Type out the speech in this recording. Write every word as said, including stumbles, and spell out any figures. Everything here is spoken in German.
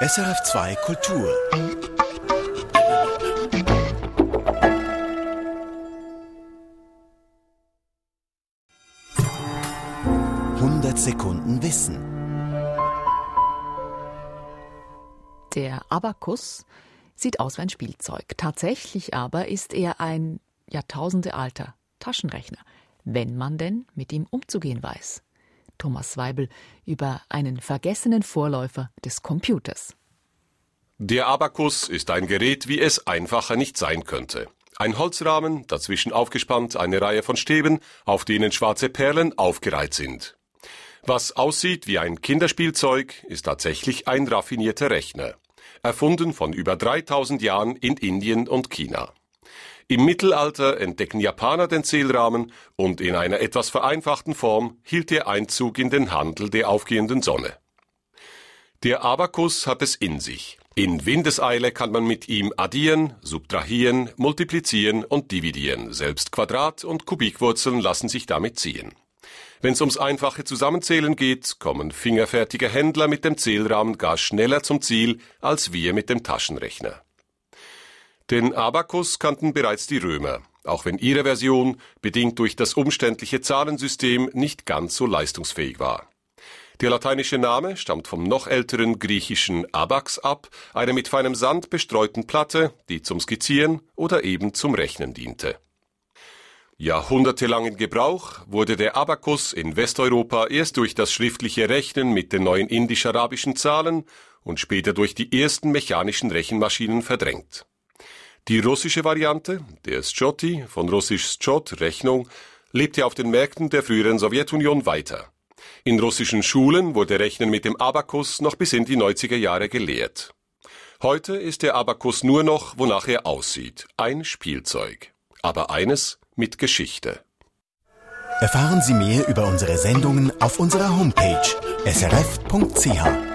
S R F zwei Kultur. hundert Sekunden Wissen. Der Abakus sieht aus wie ein Spielzeug. Tatsächlich aber ist er ein jahrtausendealter Taschenrechner, wenn man denn mit ihm umzugehen weiß. Thomas Weibel über einen vergessenen Vorläufer des Computers. Der Abakus ist ein Gerät, wie es einfacher nicht sein könnte. Ein Holzrahmen, dazwischen aufgespannt eine Reihe von Stäben, auf denen schwarze Perlen aufgereiht sind. Was aussieht wie ein Kinderspielzeug, ist tatsächlich ein raffinierter Rechner, erfunden von über dreitausend Jahren in Indien und China. Im Mittelalter entdeckten Japaner den Zählrahmen und in einer etwas vereinfachten Form hielt er Einzug in den Handel der aufgehenden Sonne. Der Abakus hat es in sich. In Windeseile kann man mit ihm addieren, subtrahieren, multiplizieren und dividieren. Selbst Quadrat- und Kubikwurzeln lassen sich damit ziehen. Wenn es ums einfache Zusammenzählen geht, kommen fingerfertige Händler mit dem Zählrahmen gar schneller zum Ziel als wir mit dem Taschenrechner. Den Abakus kannten bereits die Römer, auch wenn ihre Version, bedingt durch das umständliche Zahlensystem, nicht ganz so leistungsfähig war. Der lateinische Name stammt vom noch älteren griechischen Abax ab, einer mit feinem Sand bestreuten Platte, die zum Skizzieren oder eben zum Rechnen diente. Jahrhundertelang in Gebrauch wurde der Abakus in Westeuropa erst durch das schriftliche Rechnen mit den neuen indisch-arabischen Zahlen und später durch die ersten mechanischen Rechenmaschinen verdrängt. Die russische Variante, der Счёты, von russisch Счёт, Rechnung, lebte auf den Märkten der früheren Sowjetunion weiter. In russischen Schulen wurde Rechnen mit dem Abakus noch bis in die neunziger Jahre gelehrt. Heute ist der Abakus nur noch, wonach er aussieht, ein Spielzeug. Aber eines mit Geschichte. Erfahren Sie mehr über unsere Sendungen auf unserer Homepage s r f punkt c h.